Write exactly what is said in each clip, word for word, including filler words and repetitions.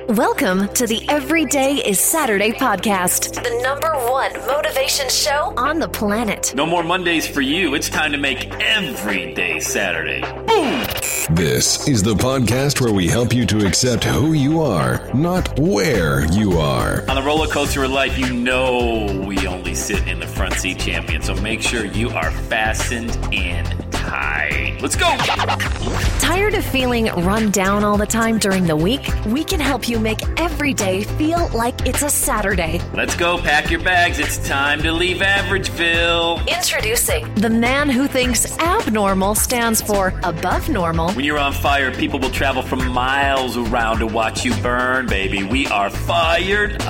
Welcome to the Everyday is Saturday podcast, the number one motivation show on the planet. No more Mondays for you. It's time to make every day Saturday. Boom! This is the podcast where we help you to accept who you are, not where you are. On the roller coaster of life, you know we only sit in the front seat, champion. So make sure you are fastened in tight. Let's go! Tired of feeling run down all the time during the week? We can help you make every day feel like it's a Saturday. Let's go, pack your bags. It's time to leave Averageville. Introducing the man who thinks abnormal stands for above normal. When you're on fire, people will travel from miles around to watch you burn, baby. We are fired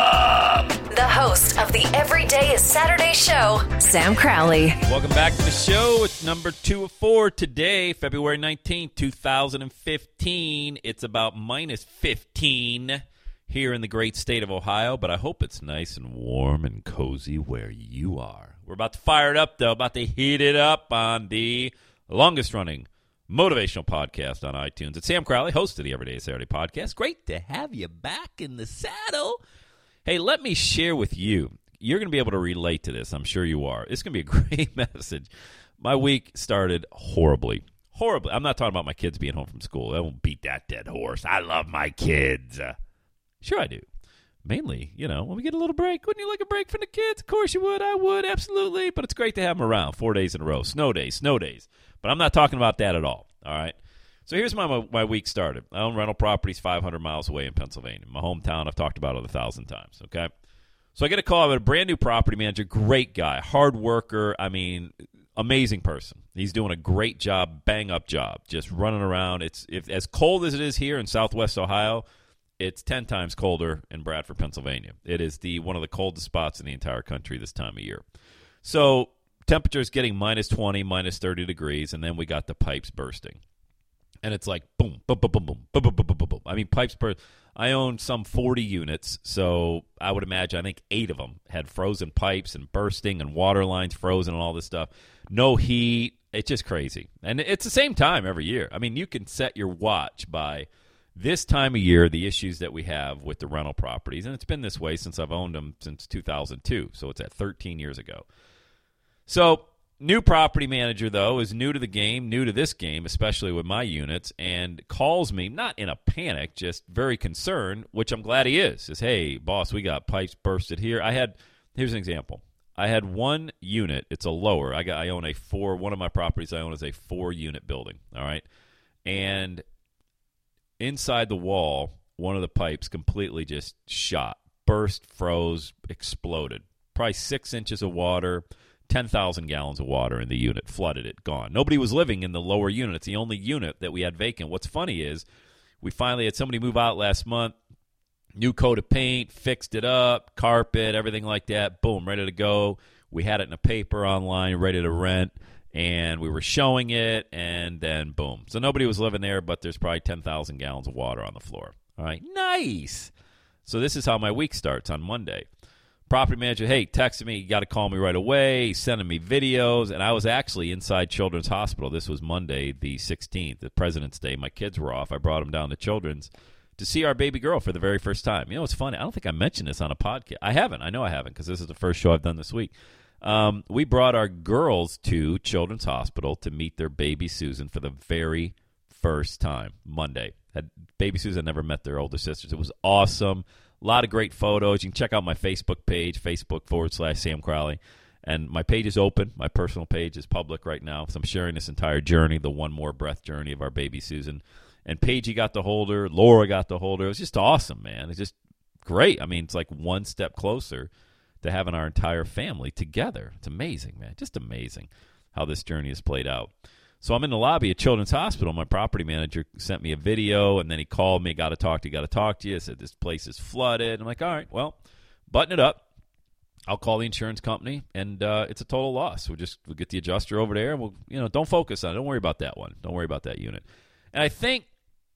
up. The host of the Everyday is Saturday show, Sam Crowley. Welcome back to the show. It's number two of four today, February nineteenth, two thousand fifteen. It's about minus fifteen here in the great state of Ohio, but I hope it's nice and warm and cozy where you are. We're about to fire it up, though, about to heat it up on the longest-running motivational podcast on iTunes. It's Sam Crowley, host of the Everyday Saturday podcast. Great to have you back in the saddle. Hey, let me share with you. You're going to be able to relate to this. I'm sure you are. It's going to be a great message. My week started horribly. Horribly. I'm not talking about my kids being home from school. I won't beat that dead horse. I love my kids. Uh, sure I do. Mainly, you know, when we get a little break. Wouldn't you like a break from the kids? Of course you would. I would, absolutely. But it's great to have them around four days in a row. Snow days, snow days. But I'm not talking about that at all, all right? So here's how my, my week started. I own rental properties five hundred miles away in Pennsylvania. My hometown, I've talked about it a thousand times, okay? So I get a call about a brand new property manager, great guy, hard worker, I mean, amazing person. He's doing a great job, bang-up job, just running around. It's if, as cold as it is here in southwest Ohio, it's ten times colder in Bradford, Pennsylvania. It is the one of the coldest spots in the entire country this time of year. So temperature is getting minus twenty, minus thirty degrees, and then we got the pipes bursting. And it's like boom, boom, boom, boom, boom, boom, boom, boom, boom, boom. I mean, pipes per. I own some forty units, so I would imagine I think eight of them had frozen pipes and bursting and water lines frozen and all this stuff. No heat. It's just crazy. And it's the same time every year. I mean, you can set your watch by this time of year, the issues that we have with the rental properties. And it's been this way since I've owned them since two thousand two, so it's at thirteen years ago. So new property manager, though, is new to the game, new to this game, especially with my units, and calls me, not in a panic, just very concerned, which I'm glad he is. Says, hey, boss, we got pipes bursted here. I had, here's an example. I had one unit. It's a lower. I got. I own a four, one of my properties I own is a four-unit building, all right? And inside the wall, one of the pipes completely just shot, burst, froze, exploded. Probably six inches of water, ten thousand gallons of water in the unit, flooded it, gone. Nobody was living in the lower unit. It's the only unit that we had vacant. What's funny is we finally had somebody move out last month, new coat of paint, fixed it up, carpet, everything like that, boom, ready to go. We had it in a paper online, ready to rent, and we were showing it, and then boom. So nobody was living there, but there's probably ten thousand gallons of water on the floor. All right, nice. So this is how my week starts on Monday. Property manager, hey, texted me, you got to call me right away. He's sending me videos, and I was actually inside Children's Hospital. This was Monday, the sixteenth, the President's Day. My kids were off. I brought them down to Children's to see our baby girl for the very first time. You know, it's funny. I don't think I mentioned this on a podcast. I haven't. I know I haven't because this is the first show I've done this week. Um, we brought our girls to Children's Hospital to meet their baby Susan for the very first time Monday. Had baby Susan never met their older sisters. It was awesome. A lot of great photos. You can check out my Facebook page, Facebook forward slash Sam Crowley. And my page is open. My personal page is public right now. So I'm sharing this entire journey, the one more breath journey of our baby Susan. And Paigey got to hold her. Laura got to hold her. It was just awesome, man. It's just great. I mean, it's like one step closer to having our entire family together. It's amazing, man. Just amazing how this journey has played out. So I'm in the lobby at Children's Hospital. My property manager sent me a video, and then he called me, got to talk to you, got to talk to you. I said, this place is flooded. I'm like, all right, well, button it up. I'll call the insurance company, and uh, it's a total loss. We'll just we'll get the adjuster over there, and we'll, you know, don't focus on it. Don't worry about that one. Don't worry about that unit. And I think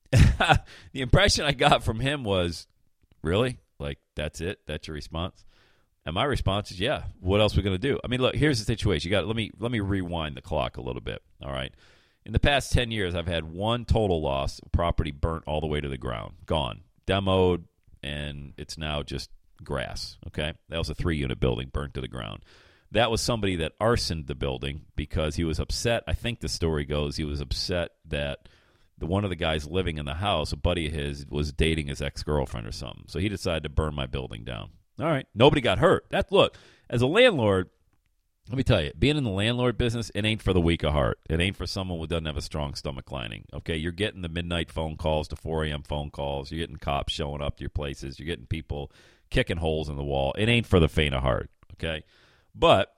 the impression I got from him was, really? Like, that's it? That's your response? And my response is, yeah, what else are we going to do? I mean, look, here's the situation. You got let me let me rewind the clock a little bit, all right? In the past ten years, I've had one total loss, property burnt all the way to the ground, gone. demoed, and it's now just grass, okay? That was a three-unit building burnt to the ground. That was somebody that arsoned the building because he was upset. I think the story goes he was upset that the one of the guys living in the house, a buddy of his, was dating his ex-girlfriend or something. So he decided to burn my building down. All right, nobody got hurt. That look, as a landlord, let me tell you, being in the landlord business, it ain't for the weak of heart. It ain't for someone who doesn't have a strong stomach lining. Okay, you're getting the midnight phone calls, the four a.m. phone calls. You're getting cops showing up to your places. You're getting people kicking holes in the wall. It ain't for the faint of heart, okay? But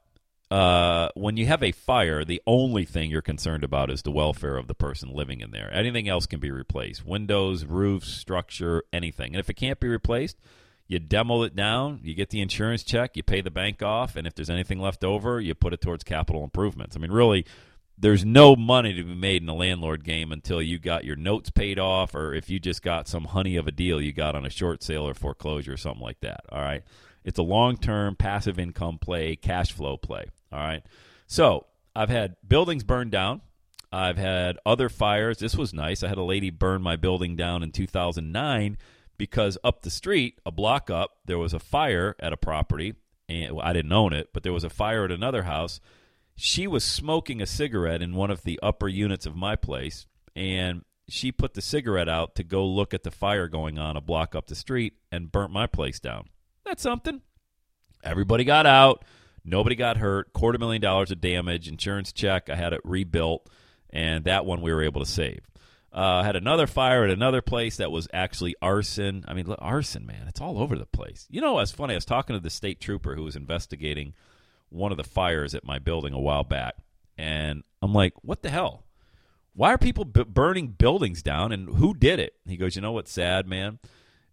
uh, when you have a fire, the only thing you're concerned about is the welfare of the person living in there. Anything else can be replaced. Windows, roofs, structure, anything. And if it can't be replaced, you demo it down, you get the insurance check, you pay the bank off, and if there's anything left over, you put it towards capital improvements. I mean, really, there's no money to be made in the landlord game until you got your notes paid off, or if you just got some honey of a deal you got on a short sale or foreclosure or something like that, all right? It's a long-term passive income play, cash flow play, all right? So I've had buildings burned down. I've had other fires. This was nice. I had a lady burn my building down in two thousand nine because up the street, a block up, there was a fire at a property, and well, I didn't own it, but there was a fire at another house. She was smoking a cigarette in one of the upper units of my place, and she put the cigarette out to go look at the fire going on a block up the street and burnt my place down. That's something. Everybody got out. Nobody got hurt. Quarter million dollars of damage. Insurance check. I had it rebuilt, and that one we were able to save. I uh, had another fire at another place that was actually arson. I mean, look, arson, man, it's all over the place. You know, it's funny. I was talking to the state trooper who was investigating one of the fires at my building a while back, and I'm like, what the hell? Why are people b- burning buildings down, and who did it? He goes, you know what's sad, man,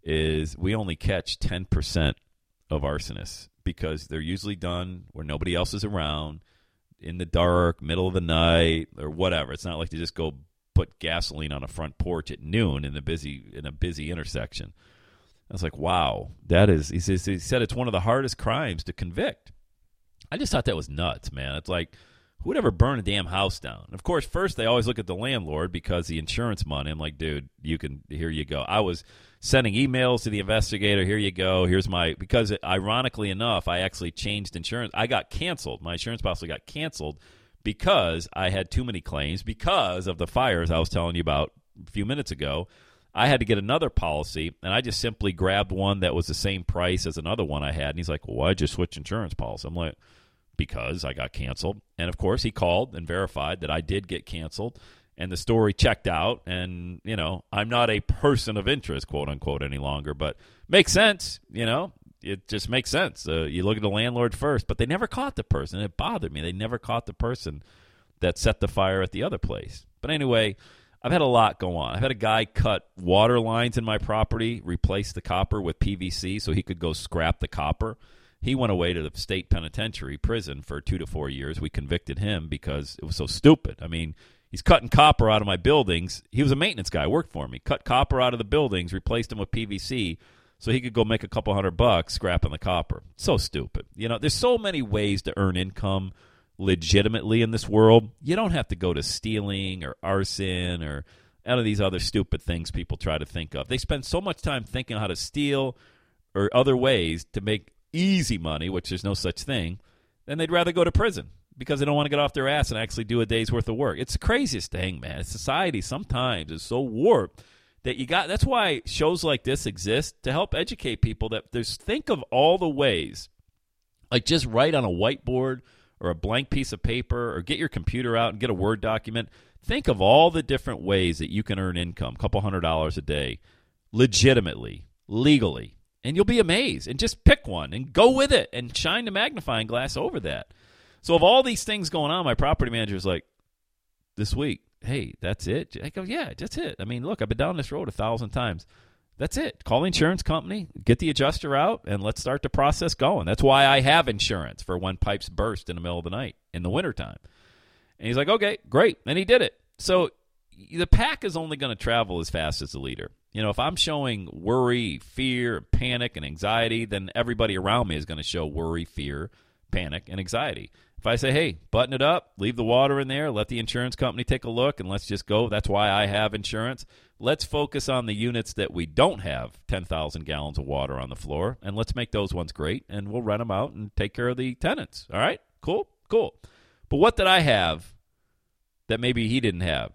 is we only catch ten percent of arsonists because they're usually done where nobody else is around, in the dark, middle of the night, or whatever. It's not like they just go put gasoline on a front porch at noon in a busy in a busy intersection. I was like, wow, that is, he says, he said it's one of the hardest crimes to convict. I just thought that was nuts, man. It's like, who would ever burn a damn house down? And of course, first they always look at the landlord because the insurance money. I'm like, dude, you can, here you go. I was sending emails to the investigator. Here you go. Here's my, because it, ironically enough, I actually changed insurance. I got canceled. My insurance policy got canceled because I had too many claims because of the fires I was telling you about a few minutes ago. I had to get another policy, and I just simply grabbed one that was the same price as another one I had. And he's like, well, why'd you switch insurance policy? I'm like, because I got canceled. And, of course, he called and verified that I did get canceled, and the story checked out. And, you know, I'm not a person of interest, quote, unquote, any longer. But makes sense, you know. It just makes sense. Uh, you look at the landlord first, but they never caught the person. It bothered me. They never caught the person that set the fire at the other place. But anyway, I've had a lot go on. I've had a guy cut water lines in my property, replace the copper with P V C so he could go scrap the copper. He went away to the state penitentiary prison for two to four years. We convicted him because it was so stupid. I mean, he's cutting copper out of my buildings. He was a maintenance guy, worked for me. Cut copper out of the buildings, replaced them with P V C so he could go make a couple hundred bucks scrapping the copper. So stupid. You know, there's so many ways to earn income legitimately in this world. You don't have to go to stealing or arson or any of these other stupid things people try to think of. They spend so much time thinking how to steal or other ways to make easy money, which there's no such thing, then they'd rather go to prison because they don't want to get off their ass and actually do a day's worth of work. It's the craziest thing, man. Society sometimes is so warped that you got. That's why shows like this exist, to help educate people that there's, think of all the ways, like just write on a whiteboard or a blank piece of paper or get your computer out and get a Word document. Think of all the different ways that you can earn income, a couple hundred dollars a day, legitimately, legally. And you'll be amazed. And just pick one and go with it and shine the magnifying glass over that. So of all these things going on, my property manager is like, this week, hey, that's it? I go, yeah, that's it. I mean, look, I've been down this road a thousand times. That's it. Call the insurance company, get the adjuster out, and let's start the process going. That's why I have insurance for when pipes burst in the middle of the night in the wintertime. And he's like, okay, great. And he did it. So the pack is only going to travel as fast as the leader. You know, if I'm showing worry, fear, panic, and anxiety, then everybody around me is going to show worry, fear, panic, and anxiety. If I say, hey, button it up, leave the water in there, let the insurance company take a look, and let's just go. That's why I have insurance. Let's focus on the units that we don't have ten thousand gallons of water on the floor, and let's make those ones great, and we'll rent them out and take care of the tenants. All right? Cool? Cool. But what did I have that maybe he didn't have?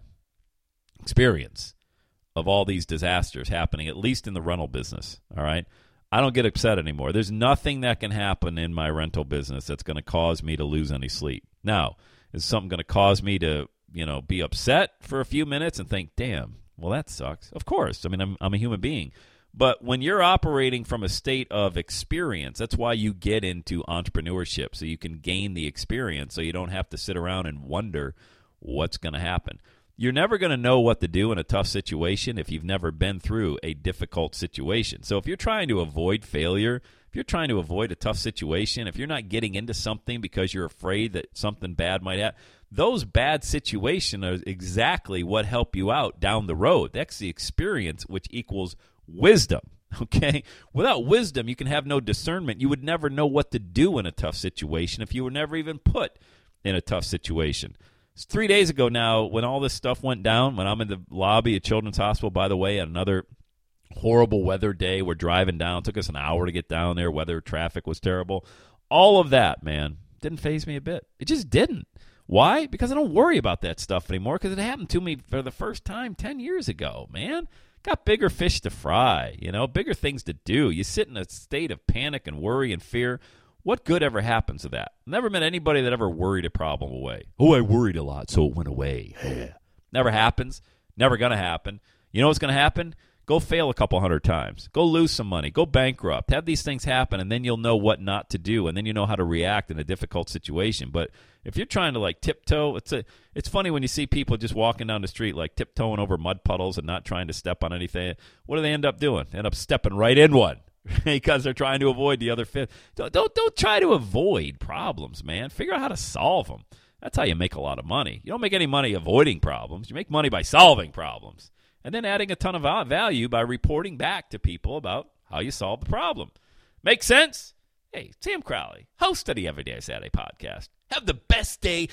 Experience of all these disasters happening, at least in the rental business. All right? I don't get upset anymore. There's nothing that can happen in my rental business that's going to cause me to lose any sleep. Now, is something going to cause me to, you know, be upset for a few minutes and think, damn, well, that sucks? Of course. I mean, I'm, I'm a human being. But when you're operating from a state of experience, that's why you get into entrepreneurship, so you can gain the experience so you don't have to sit around and wonder what's going to happen. You're never going to know what to do in a tough situation if you've never been through a difficult situation. So if you're trying to avoid failure, if you're trying to avoid a tough situation, if you're not getting into something because you're afraid that something bad might happen, those bad situations are exactly what help you out down the road. That's the experience, which equals wisdom. Okay? Without wisdom, you can have no discernment. You would never know what to do in a tough situation if you were never even put in a tough situation. It's three days ago now when all this stuff went down, when I'm in the lobby at Children's Hospital, by the way, another horrible weather day. We're driving down. It took us an hour to get down there. Weather, traffic was terrible. All of that, man, didn't faze me a bit. It just didn't. Why? Because I don't worry about that stuff anymore because it happened to me for the first time ten years ago, man. Got bigger fish to fry, you know, bigger things to do. You sit in a state of panic and worry and fear. What good ever happens to that? Never met anybody that ever worried a problem away. Oh, I worried a lot, so it went away. Never happens. Never going to happen. You know what's going to happen? Go fail a couple hundred times. Go lose some money. Go bankrupt. Have these things happen, and then you'll know what not to do, and then you know how to react in a difficult situation. But if you're trying to, like, tiptoe, it's a, it's funny when you see people just walking down the street, like, tiptoeing over mud puddles and not trying to step on anything. What do they end up doing? They end up stepping right in one. Because they're trying to avoid the other fifth. Don't, don't don't try to avoid problems, man. Figure out how to solve them. That's how you make a lot of money. You don't make any money avoiding problems. You make money by solving problems. And then adding a ton of value by reporting back to people about how you solve the problem. Make sense? Hey, Sam Crowley, host of the Everyday Saturday podcast. Have the best day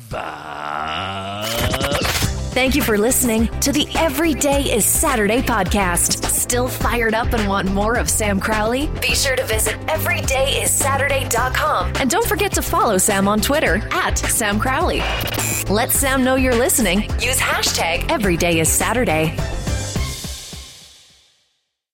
ever. Thank you for listening to the Everyday is Saturday podcast. Still fired up and want more of Sam Crowley? Be sure to visit everyday is saturday dot com. And don't forget to follow Sam on Twitter at Sam Crowley. Let Sam know you're listening. Use hashtag Everyday is Saturday.